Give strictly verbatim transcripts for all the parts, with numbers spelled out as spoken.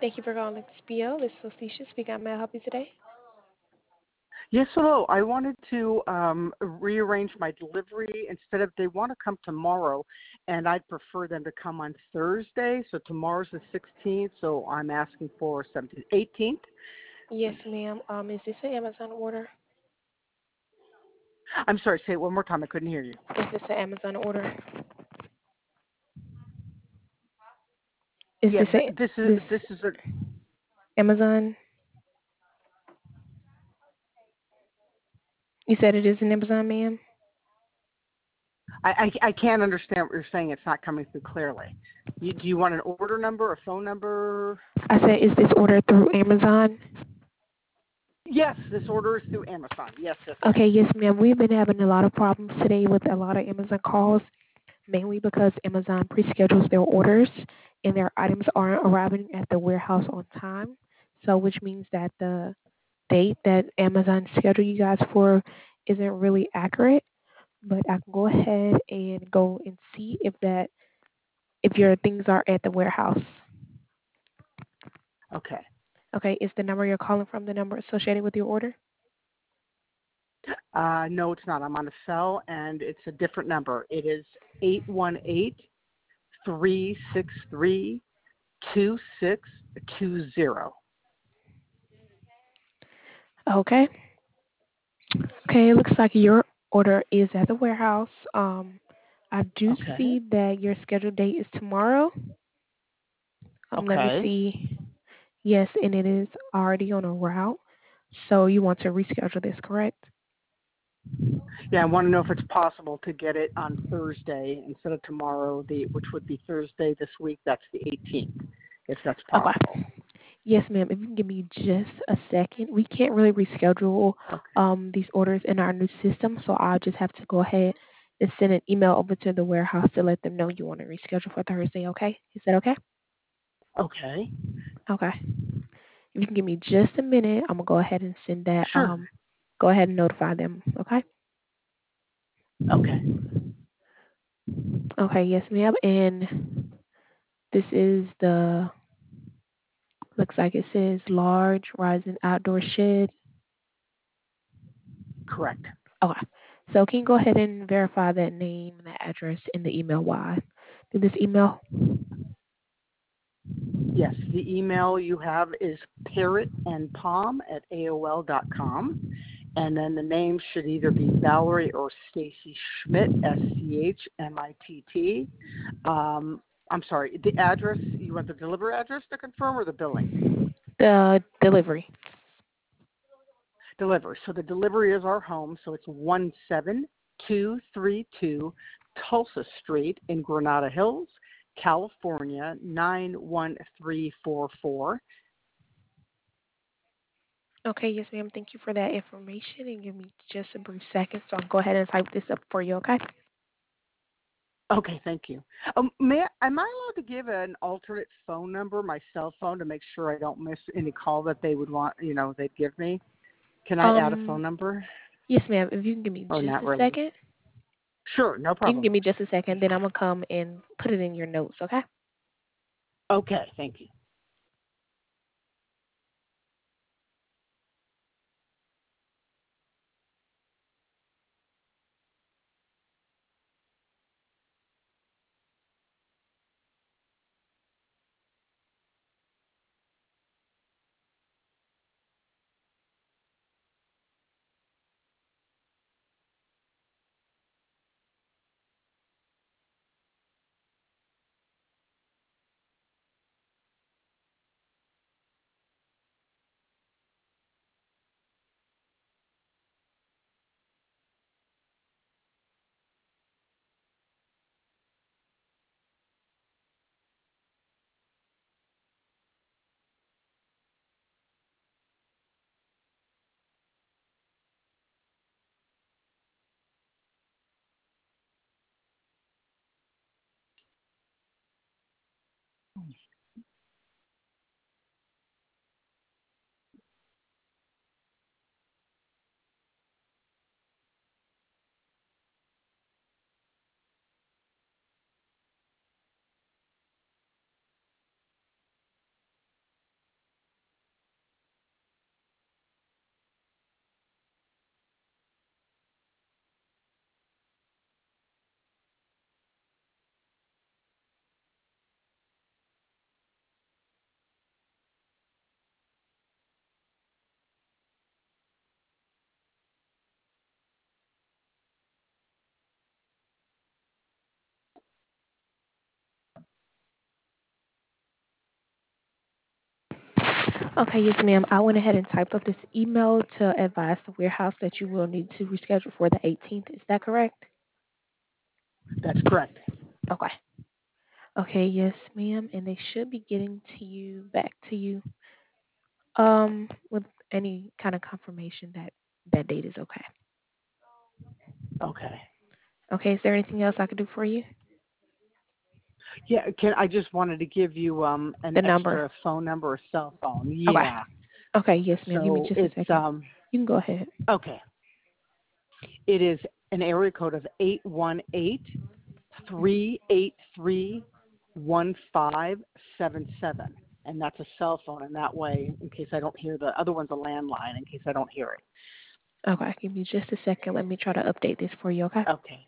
Thank you for calling X P O. This is Lucia speaking. How may I help you today? Yes, hello. I wanted to um, rearrange my delivery. Instead of they want to come tomorrow, and I'd prefer them to come on Thursday. So tomorrow's the sixteenth, so I'm asking for seventeenth, eighteenth. Yes, ma'am. Um, is this an Amazon order? I'm sorry, say it one more time. I couldn't hear you. Is this an Amazon order? Is Yeah, this th- a this is this this is a. Amazon? You said it is an Amazon, ma'am. I, I I can't understand what you're saying. It's not coming through clearly. You, do you want an order number, a phone number? I said, is this order through Amazon? Yes, this order is through Amazon. Yes, yes, yes. Okay, yes, ma'am. We've been having a lot of problems today with a lot of Amazon calls, mainly because Amazon pre-schedules their orders and their items aren't arriving at the warehouse on time. So, which means that the date that Amazon scheduled you guys for isn't really accurate. But I can go ahead and go and see if that if your things are at the warehouse. Okay. Okay, is the number you're calling from the number associated with your order? Uh, no, it's not. I'm on a cell, and it's a different number. It is eight one eight three six three two six two zero. Okay. Okay, it looks like your order is at the warehouse. Um, I do Okay. see that your scheduled date is tomorrow. Um, let me Okay. see. Yes, and it is already on a route. So you want to reschedule this, correct? Yeah, I want to know if it's possible to get it on Thursday instead of tomorrow, the which would be Thursday this week. That's the eighteenth, if that's possible. Okay. Yes, ma'am. If you can give me just a second, we can't really reschedule Okay. um, these orders in our new system, so I'll just have to go ahead and send an email over to the warehouse to let them know you want to reschedule for Thursday. Okay? Is that okay? Okay. Okay. If you can give me just a minute, I'm gonna go ahead and send that. Sure. Um, go ahead and notify them. Okay? Okay. Okay. Yes, ma'am. And this is the looks like it says large rising outdoor shed. Correct. Okay. So can you go ahead and verify that name and that address in the email why? Through this email? Yes, the email you have is parrot and palm at A O L dot com. And then the name should either be Valerie or Stacy Schmidt, S C H M I T T. Um, I'm sorry, the address, you want the delivery address to confirm or the billing? The delivery. Delivery. So the delivery is our home, so it's one seven two three two Tulsa Street in Granada Hills, California, nine one three four four. Okay, yes, ma'am. Thank you for that information and give me just a brief second so I'll go ahead and type this up for you, okay? Okay, thank you. Um, may I, am I allowed to give an alternate phone number, my cell phone, to make sure I don't miss any call that they would want, you know, they'd give me? Can I add a phone Um number yes, ma'am. If you can give me or just not a really? second. Sure, no You can problem. give me just a second, then I'm gonna come and put it in your notes, okay? Okay, thank you. Okay, yes, ma'am. I went ahead and typed up this email to advise the warehouse that you will need to reschedule for the eighteenth. Is that correct? That's correct. Okay. Okay, yes, ma'am. And they should be getting to you back to you um with any kind of confirmation that that date is okay. Okay. Okay, is there anything else I could do for you? Yeah, can I just wanted to give you um an The number. extra phone number or cell phone. Okay. Yeah. Okay, yes, ma'am. Give me So just a it's second. um You can go ahead. okay. It is an area code of eight one eight, three eight three, one five seven seven. And that's a cell phone, and that way, in case I don't hear the other one's a landline, in case I don't hear it. Okay, give me just a second. Let me try to update this for you, okay? Okay.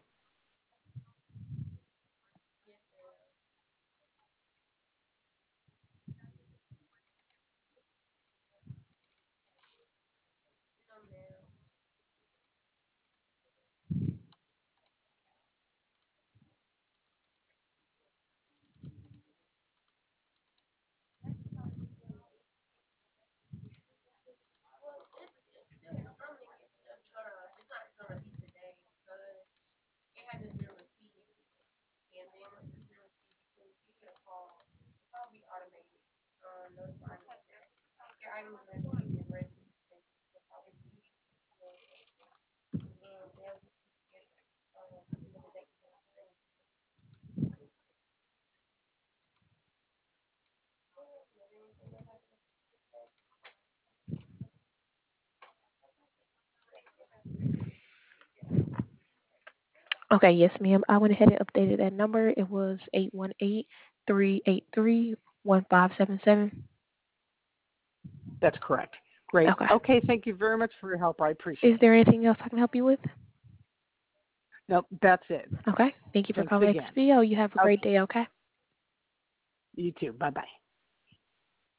Okay, yes, ma'am. I went ahead and updated that number. It was eight one eight, three eight three, one five seven seven. That's correct. Great. Okay. Okay, thank you very much for your help. I Is appreciate it. there anything else I can help you with? Nope, that's it. Okay. Thank you for Thanks calling again. X P O. You have a great Okay. day, okay? You too. Bye bye.